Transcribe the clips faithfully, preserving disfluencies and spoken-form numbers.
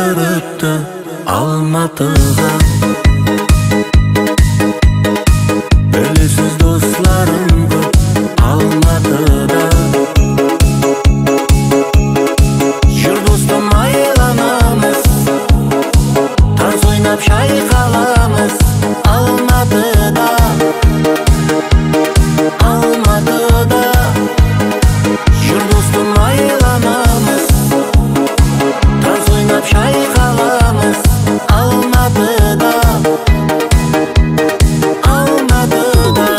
жашар өтті Алматыға. Білесіз достарым көп Алматыда. Жүр достым айланамыз, тарз ойнап шайқаламыз Алматыда. Алматыда жүр достым айланамыз, тарз ойнап шайқаламыз Алматыда. Алматыда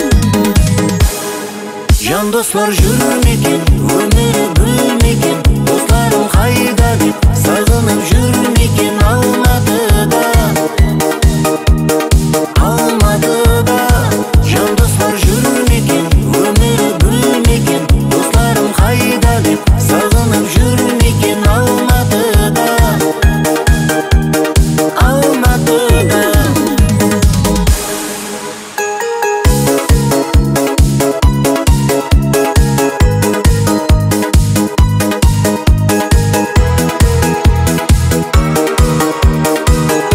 жан достар жүрмекен, өмірі бөлмекен, достарым қайда деп сағынып жүрмекен Алматыда. Алматыда жан достар жүрмекен, өмірі бөлмекен, достарым қайда деп сағынып жүрмекен Алматыда. Алматыда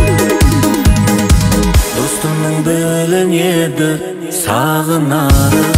білінеді сағынары,